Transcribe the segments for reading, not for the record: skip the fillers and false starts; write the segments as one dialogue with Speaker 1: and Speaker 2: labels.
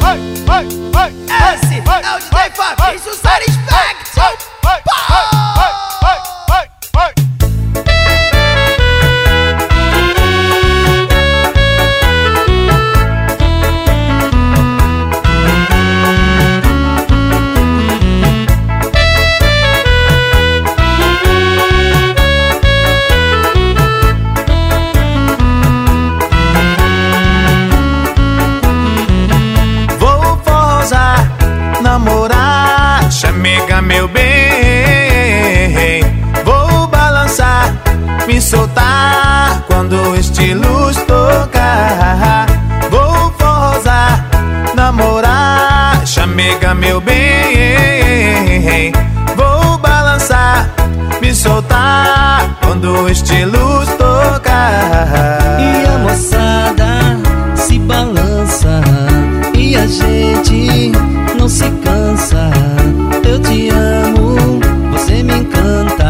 Speaker 1: Esse é o DJ Fabrício Satisfact.
Speaker 2: Namorar, chamega meu bem. Vou balançar, me soltar quando o estilos tocar. Vou forrosar, namorar, chamega meu bem. Vou balançar, me soltar quando o estilos tocar.
Speaker 3: E a moçada se balança e a gente não se cansa. Eu te amo, você me encanta.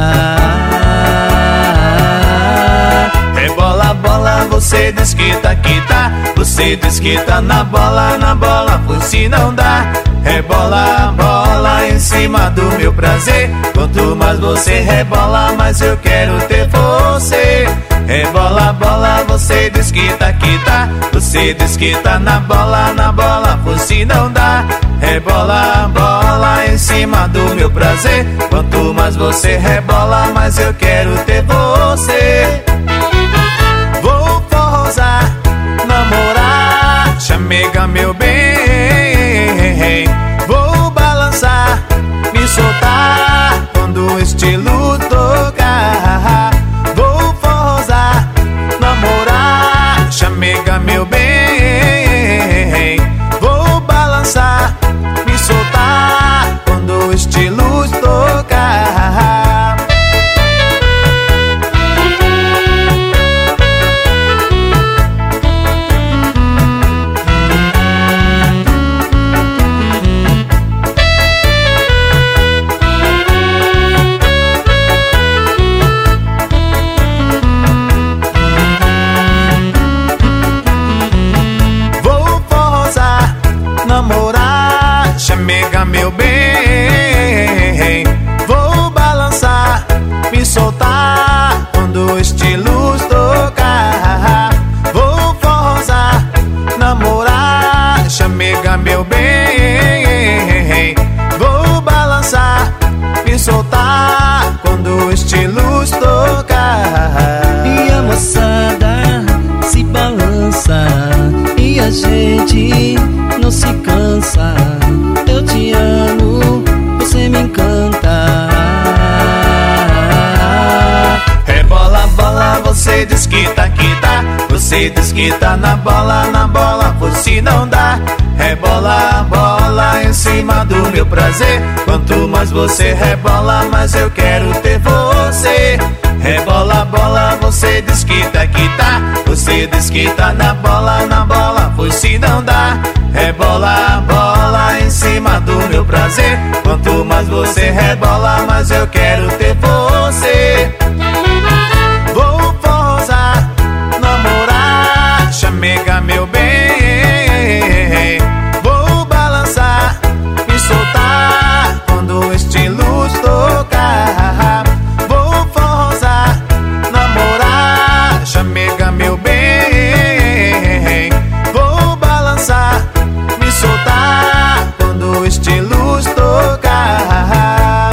Speaker 2: Rebola, bola, você desquita, quita. Você desquita na bola, pois se não dá. Rebola, bola em cima do meu prazer. Quanto mais você rebola, mais eu quero ter você. Rebola, bola, você desquita, quita. Você desquita na bola, pois se não dá. Rebola, bola em cima do meu prazer. Quanto mais você rebola, mais eu quero ter você. Vou forrosar, namorar, chamega meu bem. Vou balançar, me soltar quando o estilo tocar. Vou forrosar, namorar, chamega meu bem. Vou balançar, me soltar quando o estilo tocar. Vou forrosar, namorar, chamega meu bem. Vou balançar, me soltar quando o estilos tocar. Vou forrosar, namorar, chamega meu bem. Vou balançar, me soltar quando o estilos tocar.
Speaker 3: E a moçada se balança e a gente não se cansa. Eu te amo, você me encanta.
Speaker 2: Rebola, bola, você desquita, quita. Você desquita na bola, pois se não dá. Rebola, bola em cima do meu prazer. Quanto mais você rebola, mais eu quero ter você. Rebola, bola, você desquita, quita. Você desquita na bola, pois se não dá. Rebola, bola em cima do meu prazer. Quanto mais você rebola, mais eu quero ter você. Vou forrosar, namorar, chamega meu bem. Vou balançar, me soltar quando o estilos tocar. Vou forrosar, namorar, chamega meu bem. Vou balançar, me soltar quando o estilos tocar.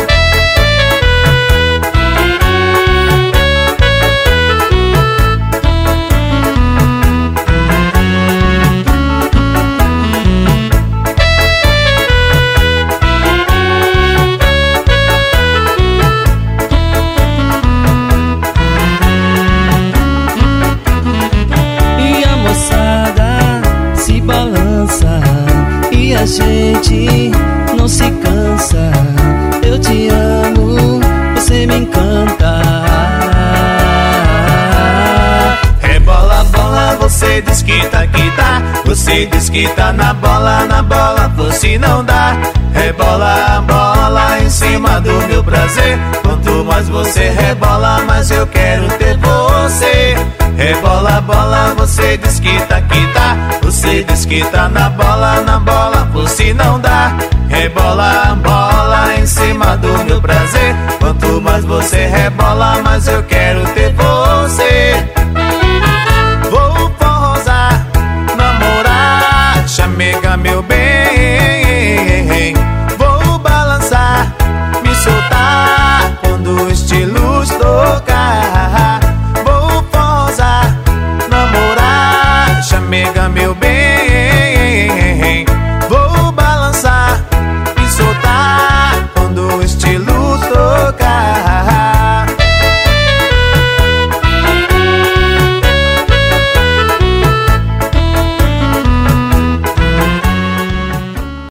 Speaker 3: E a moçada se balança e a gente não se cansa. Eu te amo, você me encanta.
Speaker 2: Rebola, bola, você desquita, quita. Você desquita na bola, pois se não dá. Rebola, bola em cima do meu prazer. Quanto mais você rebola, mais eu quero ter você. Rebola, bola, você desquita, quita. Você desquita na bola, fosse não dá. Rebola, bola em cima do meu prazer. Quanto mais você rebola, mais eu quero ter você.